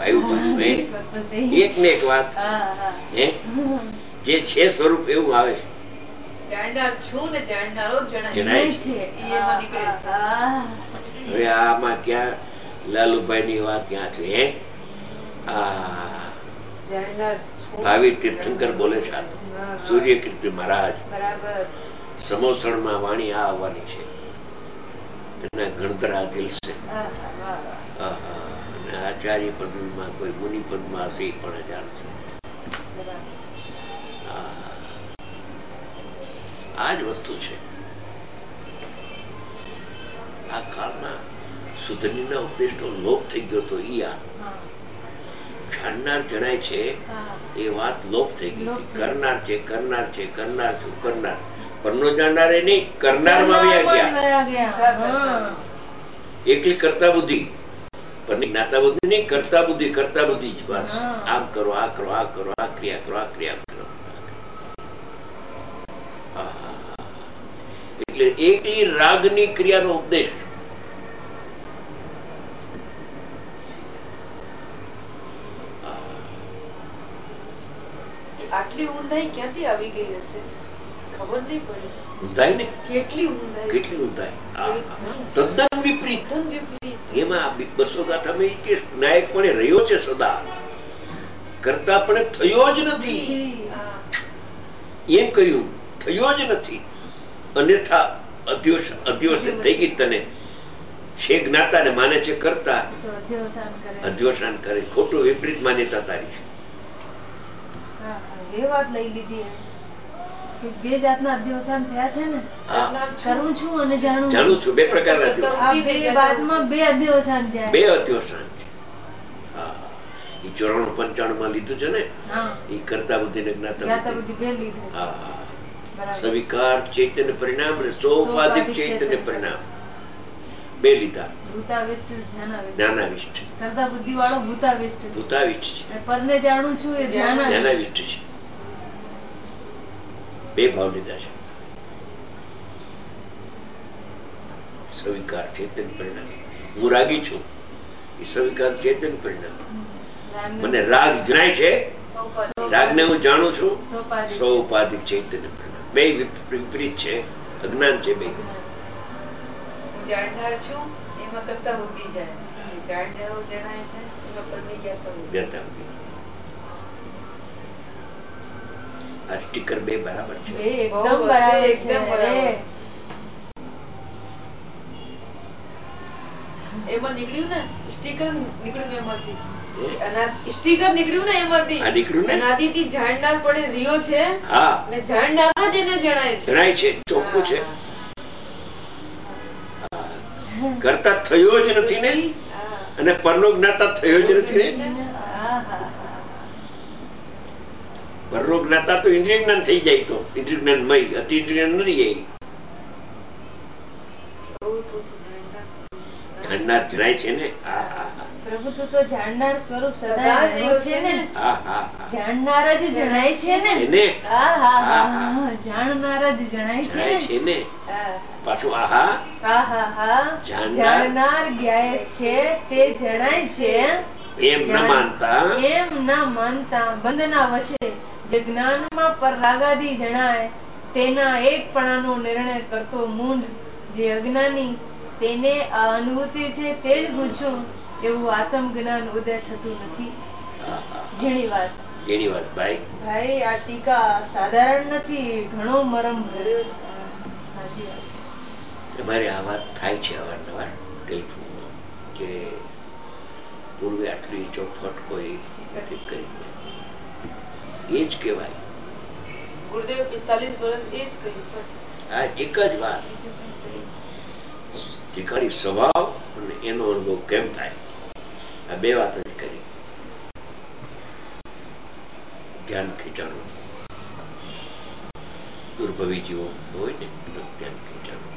એક ને એક વાત જે છે સ્વરૂપ એવું આવે છે. જાણનાર છું ને જાણનારો જણાય છે. હવે આમાં ક્યાં લાલુભાઈ ની વાત ક્યાં છે? ભાવિ તીર્થંકર બોલે છે, સૂર્ય કીર્તિ મહારાજ સમોસણમાં વાણી આ આવવાની છે. એના ગણતરા દિલ છે. અને આચાર્ય પદમાં કોઈ મુનિ પદમાં હશે પણ જાણશે. આ જ વસ્તુ છે. આ કાળમાં સુધનીના ઉપદેશનો લોપ થઈ ગયો તો જાણનાર જણાય છે એ વાત લોપ થઈ ગઈ. કરનાર છે, કરનાર છે, કરનાર છું, કરનાર. પરનો જાણનાર એ નહીં, કરનારમાં ગયા. એકલી કરતા બુદ્ધિ, પરની જ્ઞાતા બુદ્ધિ નહીં, કરતા બુદ્ધિ, કરતા બુદ્ધિ જ બસ. આમ કરો, આ કરો, આ કરો, આ ક્રિયા કરો, આ ક્રિયા કરો. એટલે એકલી રાગની ક્રિયાનો ઉપદેશ. આટલી ઊંધાઈ ક્યાંથી આવી ગઈ હશે, ખબર નહીં પડી. ઊંધાઈ ને કેટલી ઊંધાઈ, કેટલી ઊંધાઈ, તદ્દન વિપરીત. એમાં 200 ગાથામાં કે નાયક પણ રહ્યો છે સદા, કરતા પણ થયો જ નથી. એમ કહ્યું, થયો જ નથી. અન્યથા અધ્યોષણ થઈ ગઈ. તને છે જ્ઞાતા ને માને છે કરતા, અધ્યોષણ કરે. ખોટું વિપરીત માન્યતા તારી છે. એ વાત લઈ લીધી કે બે જાતના અધ્યવસાન થયા છે ને, કરું છું અને જાણું છું. બે પ્રકારના બે વાતમાં બે અધ્યવસાન છે. બે અધ્યવસાન છે. એ 94-95 માં લીધું છે ને, એ કરતા બુદ્ધિ ને જ્ઞાતા બુદ્ધિ. સ્વીકાર ચૈતન્ય પરિણામ અને સોપાધિક ચૈતન્ય પરિણામ બે લીધા. જ્ઞાનાવિષ્ટ, કરતા બુદ્ધિ વાળો ભૂતાવિષ્ટ. ભૂતાવિષ્ટ છે. પરને જાણું છું એ જ્ઞાનાવિષ્ટ છે. બે ભાવ લીધા છે. સ્વીકાર ચેતન પરિણામ. હું રાગી છું, એ સ્વીકાર ચેતન પરિણામ. મને રાગ જણાય છે, રાગને હું જાણું છું, સોપાધિક ચૈતન્ય પરિણામ. બે વિપરીત છે, અજ્ઞાન છે. બે હું જાણનાર છું એમાં કરતા બુદ્ધિ જાય, જાણનારો જણાય છે એમાં પરની જ્ઞાતા બુદ્ધિ. આ સ્ટીકર બે બરાબર છે. એકદમ બરાબર, એકદમ બરાબર. એમાં નીકળ્યું ને સ્ટીકર, નીકળ્યું એમાંથી. સ્ટીકર નીકળ્યું ને એમાંથી. અનાદિથી જાણનાર પડે રહ્યો છે અને જાણનાર જ એને જણાય છે. જણાય છે, ચોખ્ખું છે. કરતા થયો જ નથી ને, અને પરનો જ્ઞાતા થયો જ નથી ને. પરનો જ્ઞાતા તો ઇન્દ્રિય જ્ઞાન થઈ જાય. તો ઇન્દ્રિય જ્ઞાન મય, અતિ ઇન્દ્રિય જ્ઞાન નથી જાય. જાણનાર જણાય છે ને. પ્રભુ તું તો જાણનાર સ્વરૂપ સદા રહ્યો છે ને. હા હા હા. જાણનાર જ જણાય છે ને. હા હા હા. જાણનાર જ જણાય છે ને. પાછું આહા. હા હા હા. જાણનાર જ્ઞાય છે તે જણાય છે. એમ ન માનતા. એમ ન માનતા બંધના વશે જે જ્ઞાનમાં પર રાગાદી જણાય તેના એકપણાનો નિર્ણય કરતો મૂંઢ જે અજ્ઞાની તેને આ અનુભૂતિ છે તે જ પૂછું એવું આત્મ જ્ઞાન ઉદય થતું નથી. ઝીણી વાત. ઝીણી વાત ભાઈ. ભાઈ આ ટીકા સાધારણ નથી, ઘણો મરમ ભર્યો છે. સાચી વાત છે. અમારે આ વાત થાય છે અવારનવાર ટેલિફોનમાં કે પૂર્વે આટલી ચોખવટ કોઈ નથી કરી. એ જ કહેવાય. ગુરુદેવ 45 વર્ષ એ જ કહ્યું બસ. આ એક જ વાત. શીખવાડી સ્વભાવ અને એનો અનુભવ કેમ થાય, આ બે વાત જ કરી. ધ્યાન ખેંચાણું દુર્ભવી જીવો હોય ને તો ધ્યાન ખેંચાણું.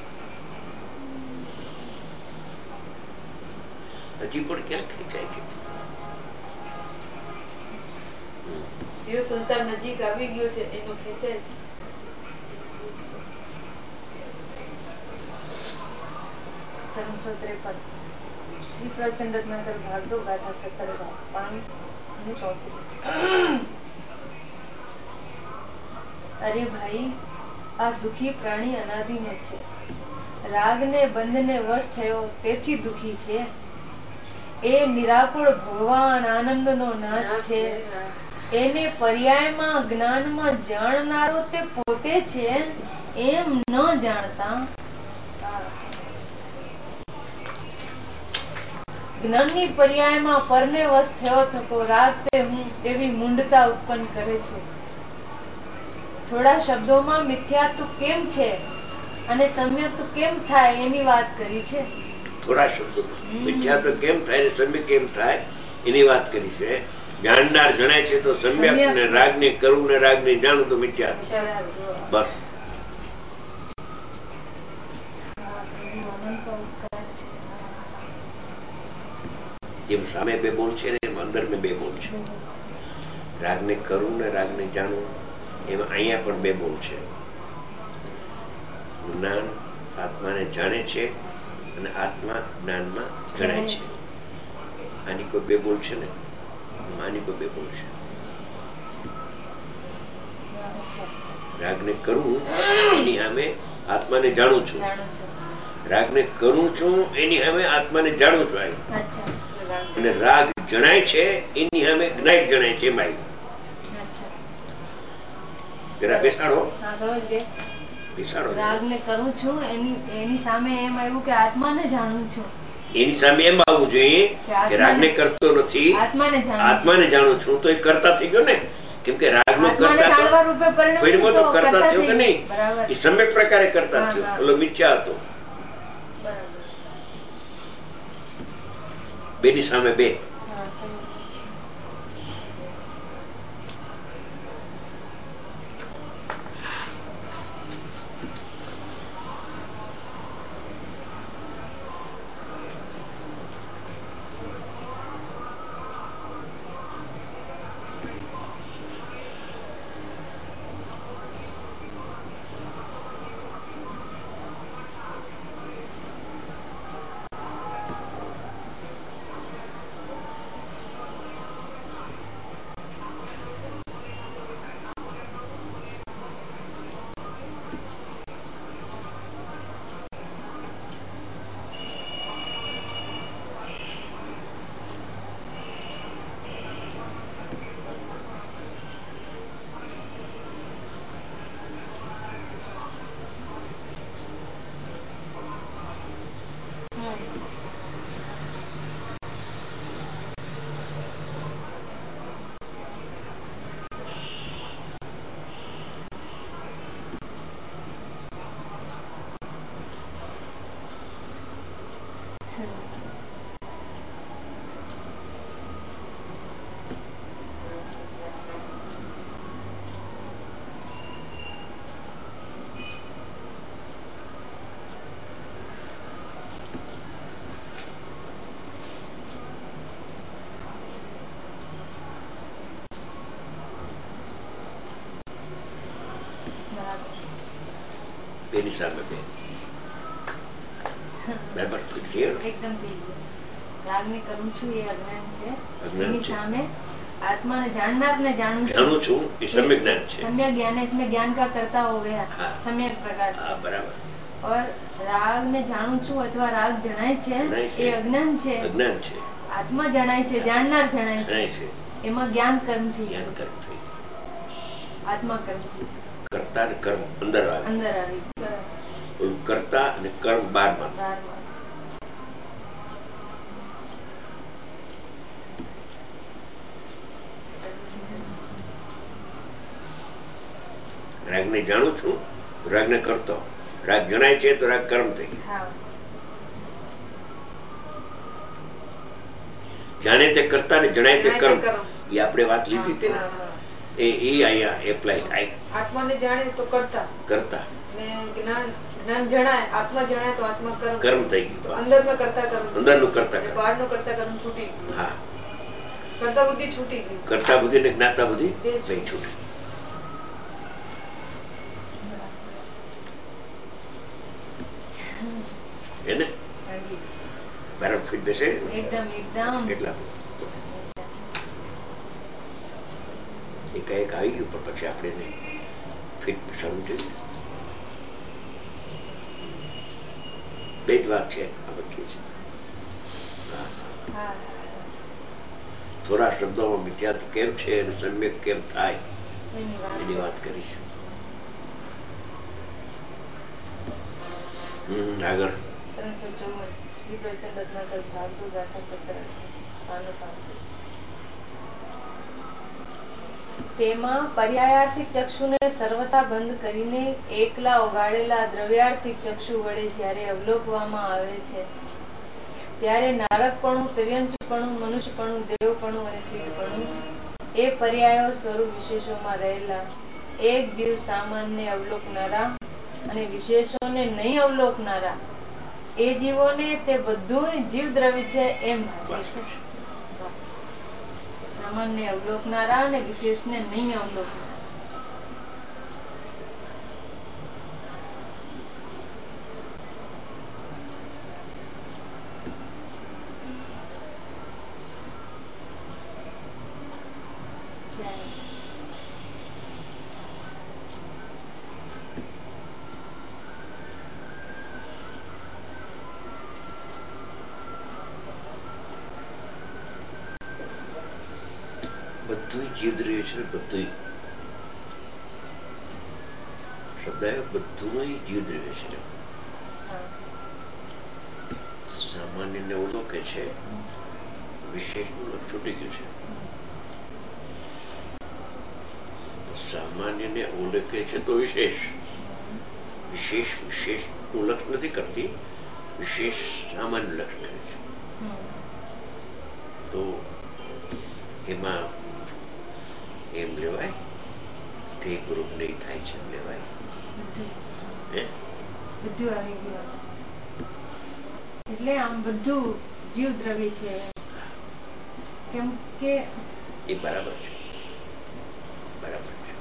હજી પણ ક્યાં ખેંચાય છે? જે સંસાર નજીક આવી ગયો છે એનો ખેંચાય છે. 353 શ્રી પ્રચંડ રત્નાકર ભાગવત ગાથા 17 5 અને 34. અરે ભાઈ, આ દુખી પ્રાણી અનાદિનો છે. રાગને બંધને વશ થયો તેથી દુખી છે. એ નિરાકુળ ભગવાન આનંદનો નાથ છે. એને પર્યાયમાં જ્ઞાનમાં જાણનારો તે પોતે છે. એમ ન જાણતા જ્ઞાનની પર્યાયમાં પરને વશ થયો થતો રાગ તે હું એવી મૂંઢતા ઉત્પન્ન કરે છે. થોડા શબ્દોમાં મિથ્યાત્વ કેમ છે અને સમ્યક કેમ થાય એની વાત કરી છે. થોડા શબ્દોમાં મિથ્યા તો કેમ થાય ને સમ્યક કેમ થાય એની વાત કરી છે. જાણનાર જણાય છે તો સમ્યક ને રાગ ને કરું ને રાગ ને જાણું તો મિથ્યા. બસ. જેમ સામે બે બોલ છે ને એમ અંદર મેં બે બોલ છે. રાગને કરું ને રાગને જાણું એમાં અહીંયા પણ બે બોલ છે. જ્ઞાન આત્માને જાણે છે અને આત્મા જ્ઞાનમાં જણાય છે. આની કોઈ બે બોલ છે ને આની કોઈ બે બોલ છે. રાગને કરું એની સામે આત્માને જાણું છું. રાગને કરું છું એની સામે આત્માને જાણું છું. અને રાગ જણાય છે એની સામે જ્ઞાય જણાય છે. એમાં જરા બેસાડો. રાગને કરું છું એની સામે એમ આવ્યું કે આત્માને જાણું છું. એની સામે એમ આવવું જોઈએ કે રાગને કરતો નથી, આત્માને જાણું છું. તો એ કરતા થઈ ગયો ને, કેમ કે રાગનો કરતા કરતા થયો કે નહીં, એ સમ્યક પ્રકારે કરતા થયો. ઓલો મિથ્યા હતો. બેની સામે બે. બેની સામે બે. બરાબર ક્લિયર? એકદમ ક્લિયર. રાગને કરું છું એ અજ્ઞાન છે. અજ્ઞાન એની છે. સામે आत्मा ने जाननार ने જાણું છું એ સમ્યક જ્ઞાન છે. सम्यक ज्ञान है, इसमें ज्ञान का कर्ता हो गया हाँ। सम्यक प्रकार से. હા બરાબર. और राग ने जाणું છું અથવા રાગ જણાય છે એ અજ્ઞાન છે. અજ્ઞાન છે. આત્મા જણાય છે, જાણનાર જણાય છે. જણાય છે. એમાં જ્ઞાન કર્મ થી જ્ઞાન કર્મ થઈ. આત્મા કર્મ થી કર્તા ને કર્મ અંદર આવે. અંદર આવી. ઓલું કર્તા અને કર્મ બહારમાં. બહારમાં. રાગને જાણું છું, રાગને કરતો. રાગ જણાય છે તો રાગ કર્મ થઈ. હા. જાણે તે કરતા ને જણાય તે કર્મ. કર્મ. એ આપણે વાત લીધી હતી ને એ અહીંયા એપ્લાય થાય. આત્માને જાણે તો કરતા કરતા ને જ્ઞાન જ્ઞાન જણાય આત્મા જણાય તો આત્મા કર્મ કર્મ થઈ ગયું. અંદરનું કરતા કર્મ અંદરનું કરતા અને કર્મ. બહારનું કરતા કર્મ છૂટી ગયું. હા. કરતા બુદ્ધિ છૂટી ગઈ. કરતા બુદ્ધિ ને જ્ઞાતા બુદ્ધિ નહીં છૂટે. એને બરાબર ફીટ બેસે એકદમ એકદમ કેટલા એકાએક આવી ગયું પણ પછી આપણે નહીં ફીટ બેસાડવું જોઈએ. બે જ વાત છે આ બધી છે. થોડા શબ્દોમાં મિથ્યાત્વ કેમ છે અને સમ્યક કેમ થાય એની વાત કરીશું. આગળ 354 શ્રી પ્રવચન રત્નાકર ભાગવત ગાથા 17 તેમાં પર્યાયાર્થિક ચક્ષુને સર્વથા બંધ કરીને એકલા ઓગાળેલા દ્રવ્યાર્થિક ચક્ષુ વડે જ્યારે અવલોકવામાં આવે છે ત્યારે નારકપણું, તિર્યંચપણું, મનુષ્યપણું, દેવપણું અને સિદ્ધપણું એ પર્યાયો સ્વરૂપ વિશેષોમાં રહેલા એક જીવ સામાન્ય અવલોકનારા અને વિશેષોને નહીં અવલોકનારા એ જીવોને તે બધું જીવ દ્રવ્ય છે એમ ભાસે છે. સામાન્ય અવલોકનારા અને વિશેષને નહીં અવલોકનારા. બધું જીવ દ્રવ્ય છે. બધું શબ્દ આવ્યો બધું જીવ દ્રવ્ય છે. સામાન્ય ને ઓળખે છે, વિશેષનું છૂટી ગયું છે. સામાન્ય ને ઓળખે છે તો વિશેષ વિશેષ વિશેષનું લક્ષ નથી કરતી, વિશેષ સામાન્ય લક્ષ કરે છે. તો એમાં એમ લેવાય તે ગ્રુપ નહીં થાય છે એમ લેવાય. બધું આવી ગયું એટલે આમ બધું જીવ દ્રવ્ય છે કેમ કે એ બરાબર છે. બરાબર છે.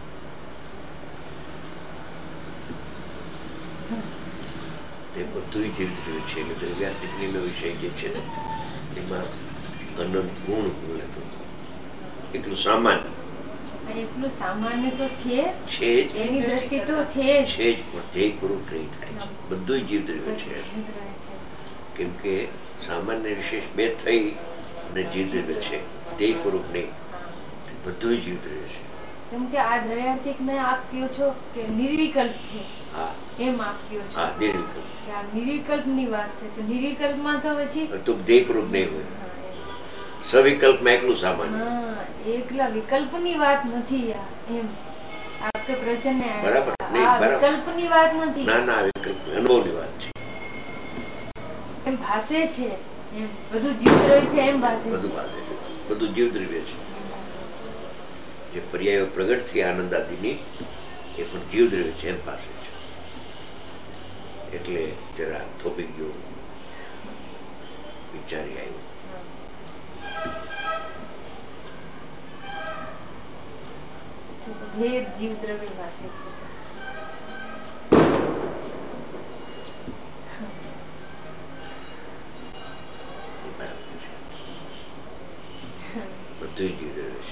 તે બધું જીવ દ્રવ્ય છે એટલે દ્રવ્યાર્થિક નિમ્ન વિષય જે છે ને એમાં અનંત ગુણ હતું. એટલું સામાન્ય એટલું સામાન્ય તો છે જ એની દ્રષ્ટિ તો છે જ પણ ધ્યેય પૂરું નહીં થાય છે. બધું જીવ દ્રવ્ય છે. કેમ કે સામાન્ય વિશેષ બે થઈ અને જીવ દ્રવ્ય છે. ધ્યેય પૂર્વક નહીં, બધું જીવ દ્રવ્ય છે. કેમ કે આ દ્રવ્યાર્થિક ને આપ કહો છો કે નિર્વિકલ્પ છે. હા એમ આપ કહો છો. હા નિર્વિકલ્પ. કે આ નિર્વિકલ્પ ની વાત છે તો નિર્વિકલ્પ માં તો પછી તો ધ્યેય પૂર્વક નહીં હોય. સવિકલ્પમાં એકલું સામાન્ય. એકલા વિકલ્પ ની વાત નથી એમ આપકે પ્રવચન में બરાબર આ વિકલ્પ ની વાત નથી. ના ના વિકલ્પ અનુભવ ની વાત છે. એમ ભાષે છે એમ બધું જીવ દ્રવ્ય છે એમ ભાષે છે. બધું ભાષે છે. બધું જીવ દ્રવ્ય છે. જે પર્યાયો પ્રગટ થી આનંદ આદિની એ પણ જીવ દ્રવ્ય છે એમ પાસે છે. એટલે જરા થોભી ગયો વિચારી આવ્યું. ભેદ જીવ દ્રવ્ય ભાષે છે. બધું જીવદ્રવ્ય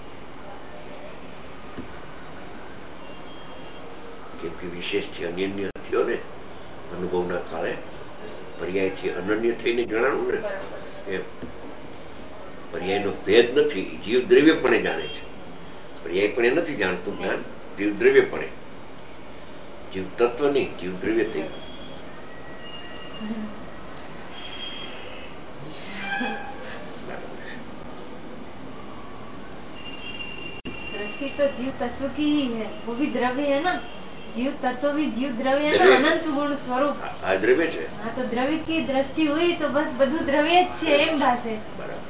છે. કેમ કે વિશેષથી અનન્ય થયો ને અનુભવના કાળે, પર્યાયથી અનન્ય થઈને જણાવું ને એમ. પર્યાયનો ભેદ નથી, જીવ દ્રવ્ય પણ જાણે છે. પર્યાય પણ નથી જાણતું જ્ઞાન, જીવ દ્રવ્ય પણ. જીવ તત્વ નહીં, જીવ દ્રવ્ય થઈ ગયું. दृष्टि तो जीव तत्व की ही है, वो भी द्रव्य है ना. जीव तत्व भी जीव द्रव्य है ना, अनंत गुण स्वरूप. આ દ્રવ્ય છે. हाँ, तो द्रव्य की दृष्टि हुई तो बस બધું દ્રવ્ય જ છે એમ ભાસે છે. બરાબર.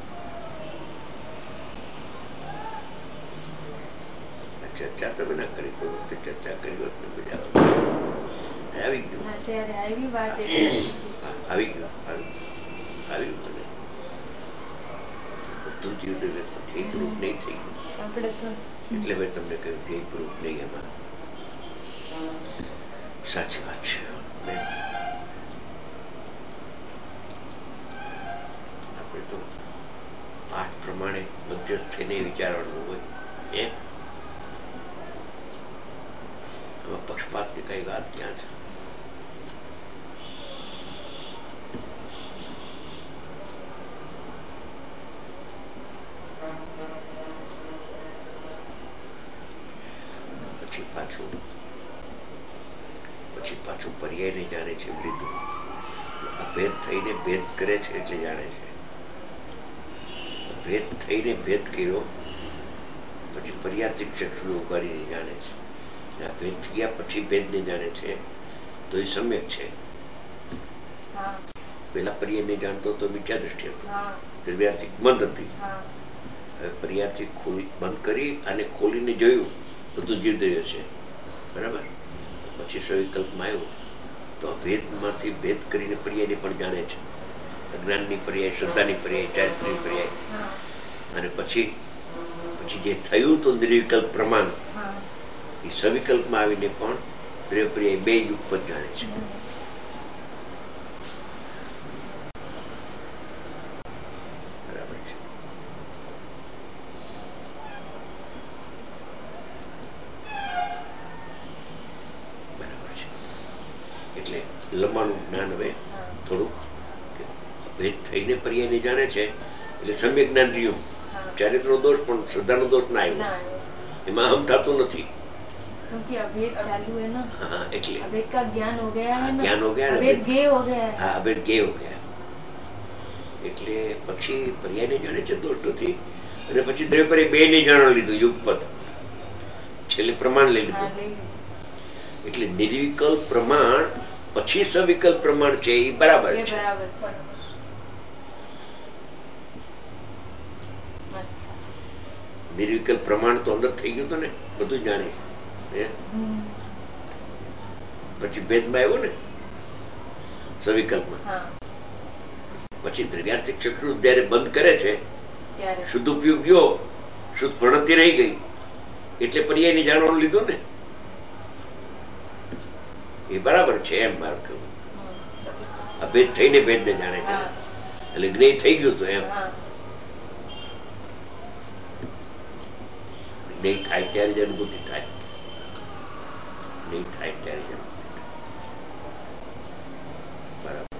ચર્ચા તમે ના કરી, કોઈ વખતે ચર્ચા કરી હોત ને મજા આવી ગયું. અત્યારે આવી વાત આવી ગયું, આવ્યું મને બધું જીવ દ્રવ્ય ધ્યેયપૂર્વક નહીં થઈ ગયું. એટલે મેં તમને કહ્યું ધ્યેયપૂર્વક નહીં. એમાં સાચી વાત છે. આપણે તો પાઠ પ્રમાણે મધ્યસ્થ થઈને વિચારવાનું હોય એમ. આમાં પક્ષપાતની કઈ વાત ક્યાં છે? પછી પાછું પર્યાયને જાણે છે લીધું. આ ભેદ થઈને ભેદ કરે છે એટલે જાણે છે. ભેદ થઈને ભેદ કર્યો પછી પર્યાર્થિક ચક્ષુ ઉગાડીને જાણે છે. આ ભેદ થયા પછી ભેદને જાણે છે તો એ સમ્યક છે. પેલા પર્યાયને જાણતો તો મિથ્યા દ્રષ્ટિ હતી, દ્રવ્યાર્થિક બંધ હતી. હવે પર્યાર્થિક બંધ કરી અને ખોલીને જોયું બધું જીવદ્રવ્ય છે. બરાબર. પછી સવિકલ્પમાં આવ્યું તો ભેદમાંથી ભેદ કરીને પર્યાયને પણ જાણે છે. અજ્ઞાનની પર્યાય, શ્રદ્ધાની પર્યાય, ચારિત્ર્યની પર્યાય. અને પછી જે થયું તો નિર્વિકલ્પ પ્રમાણ, એ સવિકલ્પમાં આવીને પણ દ્રવ્ય પર્યાય બે યુગપદ જાણે છે. બરાબર છે. એટલે લંબાણું જ્ઞાન હવે થોડું ભેદ થઈને પર્યાયને જાણે છે એટલે સમ્યક જ્ઞાન રહ્યું. ચારિત્ર દોષ પણ શ્રદ્ધાનો દોષ ના આવ્યો. એમાં આમ થતું નથી. क्योंकि अभेद चालू है ना. हाँ, એટલે अभेद का ज्ञान हो गया है ना. ज्ञान हो गया, अभेद गेय हो गया है. हाँ, अभेद गेय हो गया. એટલે પછી પર્યાયને જાણે છે દોષ નથી. અને પછી દ્રવ્ય પર્યાય બે ને જાણવા લીધું યુગપદ. છેલ્લે પ્રમાણ લઈ લીધું. એટલે નિર્વિકલ્પ પ્રમાણ પછી સવિકલ્પ પ્રમાણ છે એ બરાબર છે. નિર્વિકલ્પ પ્રમાણ તો અંદર થઈ ગયું હતું ને, બધું જાણે. પછી ભેદમાં આવ્યો ને સવિકલ્પમાં. પછી દ્રવ્યાર્થિક ચક્ષુ જયારે બંધ કરે છે, શુદ્ધ ઉપયોગ ગયો, શુદ્ધ પ્રણતિ રહી ગઈ, એટલે પર્યાયને જાણવાનું લીધું ને. એ બરાબર છે એમ મારું કહ્યું. આ ભેદ થઈને ભેદને જાણે છે એટલે જ્ઞેય થઈ ગયું હતું એમ. જ્ઞેય થાય ત્યારે જ અનુભૂતિ થાય. જ્ઞેય થાય ત્યારે જ અનુભૂતિ થાય. બરાબર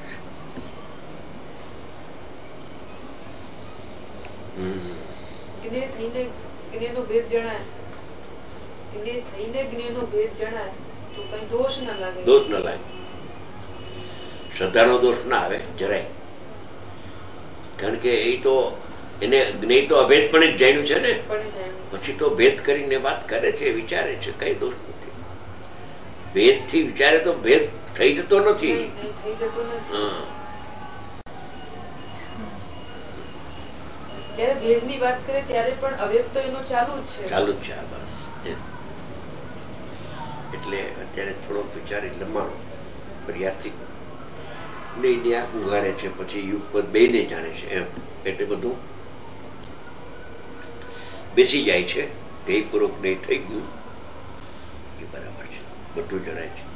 છે. જ્ઞેય થઈને જ્ઞેયનો ભેદ જણાય. જ્ઞેય થઈને જ્ઞેયનો ભેદ જણાય તો કઈ દોષ ના લાગે. દોષ ના લાગે. શ્રદ્ધાનો દોષ ના આવે જરાય. કારણ કે એ તો એને જ્ઞેય તો અભેદ પણ જ જાણ્યું છે ને. પછી તો ભેદ કરીને વાત કરે છે, વિચારે છે, કઈ દોષ નથી. ભેદ થી વિચારે તો ભેદ થઈ જતો નથી. ત્યારે ભેદ ની વાત કરે ત્યારે પણ અભેદ તો એનો ચાલુ જ છે. ચાલુ જ છે. બસ એટલે અત્યારે થોડોક વિચારી લંબાણો પર્યાર્થિક ને આંખ ઉગાડે છે, પછી યુગપદ બે ને જાણે છે એમ. એટલે બધું બેસી જાય છે. ધ્યેયપૂર્વક નહીં થઈ ગયું એ બરાબર છે. બધું જણાય છે.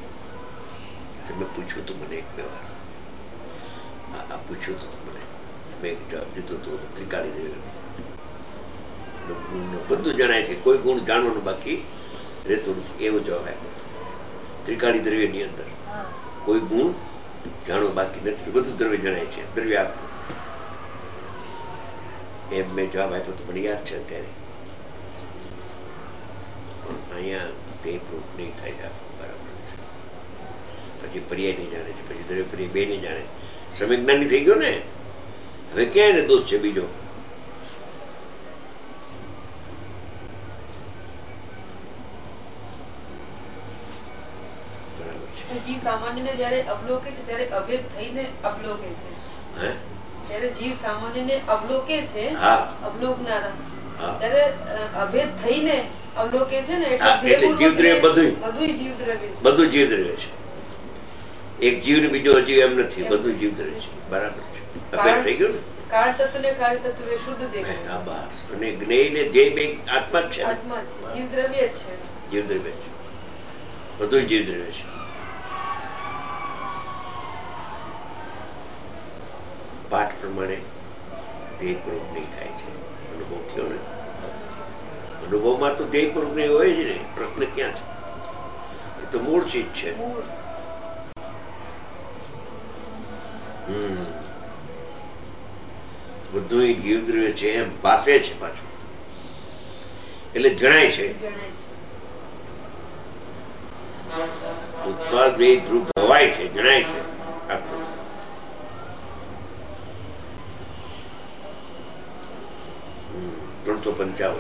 તમે પૂછ્યું તું મને એક બે વાર, આ પૂછ્યું તું મને મેં જવાબ દીધો હતો ત્રિકાળી દ્રવ્ય બધું જણાય છે, કોઈ ગુણ જાણવાનું બાકી રહેતું નથી, એવો જવાબ આપ્યો હતો. ત્રિકાળી દ્રવ્યની અંદર કોઈ ગુણ જાણવો બાકી નથી, બધું દ્રવ્ય જણાય છે, દ્રવ્ય આખું. એમ મેં જવાબ આપ્યો તો મને યાદ છે અત્યારે. પણ અહીંયા તે પ્રૂફ નહીં થાય બરાબર છે. પછી પર્યાય નહીં જાણે છે, પછી દ્રવ્ય પર્યાય બે નહીં જાણે. સમીજ્ઞાની થઈ ગયો ને, હવે ક્યાં એને દોષ છે બીજો? જીવ સામાન્યને જ્યારે અવલોકે છે ત્યારે અભેદ થઈને અવલોકે છે. જ્યારે જીવ સામાન્યને અવલોકે છે, અવલોકનારા, ત્યારે અભેદ થઈને અવલોકે છે ને, એટલે જીવદ્રવ્ય બધું બધું જીવદ્રવ્ય છે. એક જીવ ને બીજો અજીવ એમ નથી, બધું જીવદ્રવ્ય છે. બરાબર છે, અભેદ થઈ ગયું ને. કાળ તત્વ ને કાર્ય તત્વ શુદ્ધ દેખાય. હા બસ. અને જ્ઞેય ને ધ્યેય બે આત્મા જ છે, જીવદ્રવ્ય જ છે, જીવદ્રવ્ય છે, બધું જીવદ્રવ્ય છે. પાઠ પ્રમાણે ધ્યેયપૂર્વક નહીં થાય છે. અનુભવ થયો ને, અનુભવમાં તો ધ્યેયપૂર્વક નહીં હોય જ ને. પ્રશ્ન ક્યાં છે? એ તો મૂળ ચીજ છે. બધું જીવદ્રવ્ય છે એમ પાસે છે પાછું, એટલે જણાય છે. ઉત્પાદ બે ધ્રુવ ભવાય છે, જણાય છે આખું. ત્રણસો 55.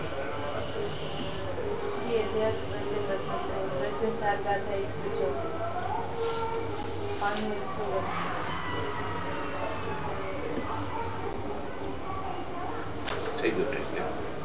થઈ ગયો ટાઈમ.